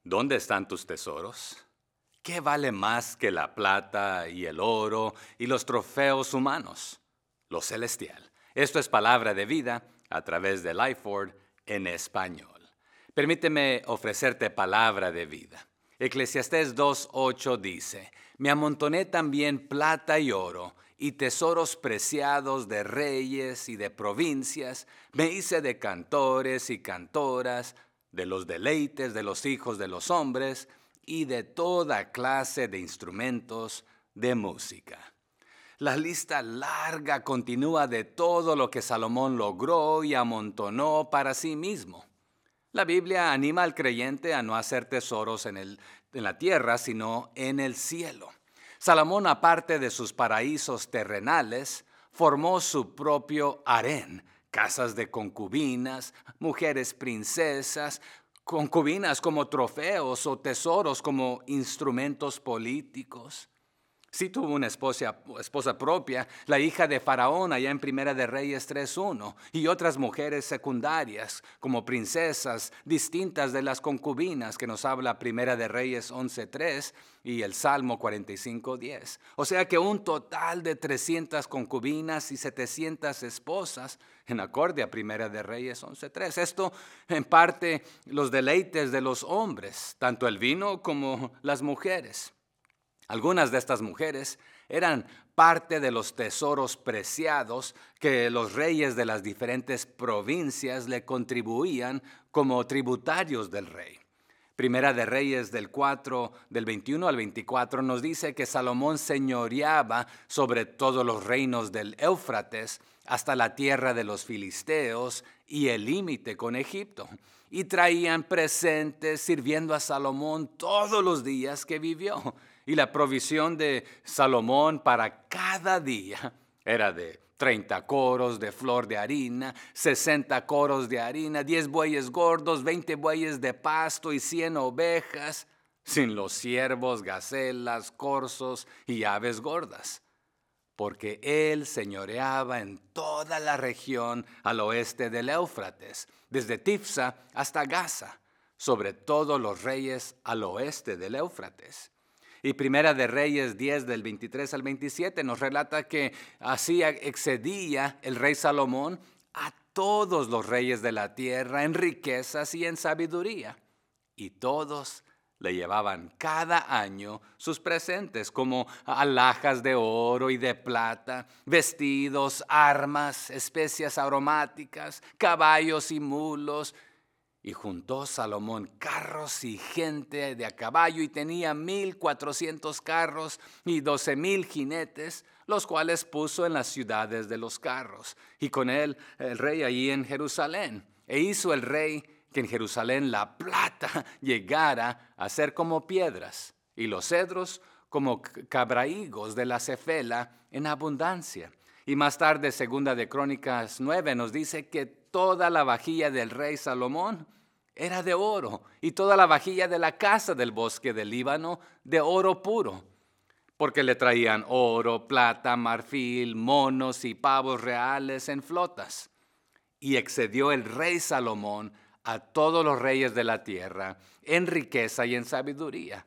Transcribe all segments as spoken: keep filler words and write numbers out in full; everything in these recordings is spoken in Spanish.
¿Dónde están tus tesoros? ¿Qué vale más que la plata y el oro y los trofeos humanos? Lo celestial. Esto es palabra de vida a través de Lifeword en español. Permíteme ofrecerte palabra de vida. Eclesiastés dos ocho dice: Me amontoné también plata y oro y tesoros preciados de reyes y de provincias. Me hice de cantores y cantoras, de los deleites de los hijos de los hombres y de toda clase de instrumentos de música. La lista larga continúa de todo lo que Salomón logró y amontonó para sí mismo. La Biblia anima al creyente a no hacer tesoros en, el, en la tierra, sino en el cielo. Salomón, aparte de sus paraísos terrenales, formó su propio harén, casas de concubinas, mujeres princesas, concubinas como trofeos o tesoros como instrumentos políticos. Sí tuvo una esposa, esposa propia, la hija de Faraón allá en Primera de Reyes tres uno, y otras mujeres secundarias como princesas distintas de las concubinas que nos habla Primera de Reyes once tres y el Salmo cuarenta y cinco diez. O sea que un total de trescientas concubinas y setecientas esposas en acorde a Primera de Reyes once tres. Esto en parte los deleites de los hombres, tanto el vino como las mujeres. Algunas de estas mujeres eran parte de los tesoros preciados que los reyes de las diferentes provincias le contribuían como tributarios del rey. Primera de Reyes del cuatro, del veintiuno al veinticuatro nos dice que Salomón señoreaba sobre todos los reinos del Éufrates hasta la tierra de los filisteos y el límite con Egipto. Y traían presentes sirviendo a Salomón todos los días que vivió. Y la provisión de Salomón para cada día era de treinta coros de flor de harina, sesenta coros de harina, diez bueyes gordos, veinte bueyes de pasto y cien ovejas, sin los ciervos, gacelas, corzos y aves gordas. Porque él señoreaba en toda la región al oeste del Éufrates, desde Tifsa hasta Gaza, sobre todos los reyes al oeste del Éufrates. Y Primera de Reyes diez del veintitrés al veintisiete nos relata que así excedía el rey Salomón a todos los reyes de la tierra en riquezas y en sabiduría. Y todos le llevaban cada año sus presentes, como alhajas de oro y de plata, vestidos, armas, especias aromáticas, caballos y mulos. Y juntó Salomón carros y gente de a caballo, y tenía mil cuatrocientos carros y doce mil jinetes, los cuales puso en las ciudades de los carros. Y con él el rey allí en Jerusalén. E hizo el rey que en Jerusalén la plata llegara a ser como piedras, y los cedros como cabrahigos de la cefela en abundancia. Y más tarde, Segunda de Crónicas nueve nos dice que toda la vajilla del rey Salomón era de oro, y toda la vajilla de la casa del bosque del Líbano de oro puro, porque le traían oro, plata, marfil, monos y pavos reales en flotas. Y excedió el rey Salomón a todos los reyes de la tierra en riqueza y en sabiduría.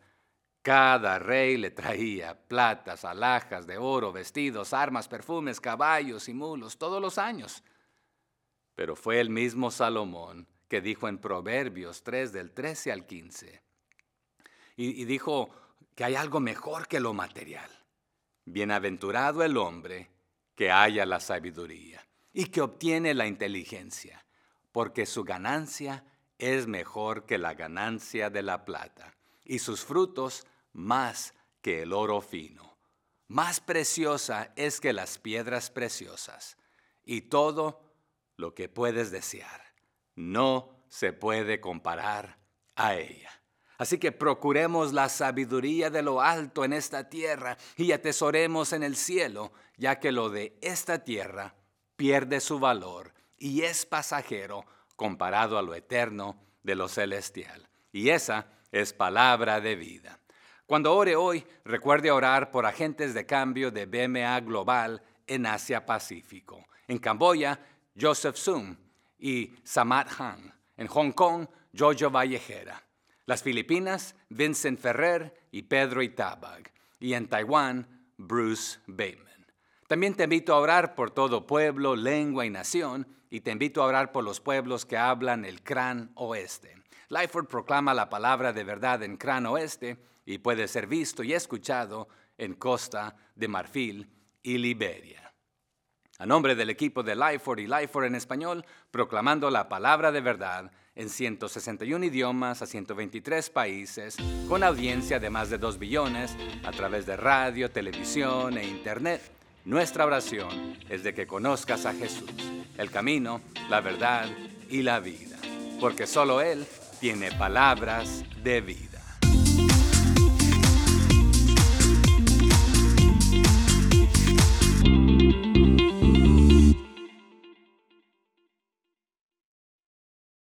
Cada rey le traía platas, alhajas de oro, vestidos, armas, perfumes, caballos y mulos todos los años. Pero fue el mismo Salomón que dijo en Proverbios tres, del trece al quince, y, y dijo que hay algo mejor que lo material. Bienaventurado el hombre que haya la sabiduría y que obtiene la inteligencia, porque su ganancia es mejor que la ganancia de la plata, y sus frutos más que el oro fino. Más preciosa es que las piedras preciosas, y todo lo que puedes desear no se puede comparar a ella. Así que procuremos la sabiduría de lo alto en esta tierra y atesoremos en el cielo, ya que lo de esta tierra pierde su valor y es pasajero comparado a lo eterno de lo celestial. Y esa es palabra de vida. Cuando ore hoy, recuerde orar por agentes de cambio de B M A Global en Asia Pacífico. En Camboya, Joseph Sum y Samat Han. En Hong Kong, Jojo Vallejera. Las Filipinas, Vincent Ferrer y Pedro Itabag. Y en Taiwán, Bruce Bateman. También te invito a orar por todo pueblo, lengua y nación, y te invito a orar por los pueblos que hablan el Gran Oeste. Lifeword proclama la palabra de verdad en Gran Oeste y puede ser visto y escuchado en Costa de Marfil y Liberia. A nombre del equipo de Lifeword y Lifeword en español, proclamando la palabra de verdad en ciento sesenta y uno idiomas a ciento veintitrés países, con audiencia de más de dos billones a través de radio, televisión e internet. Nuestra oración es de que conozcas a Jesús, el camino, la verdad y la vida, porque solo Él tiene palabras de vida.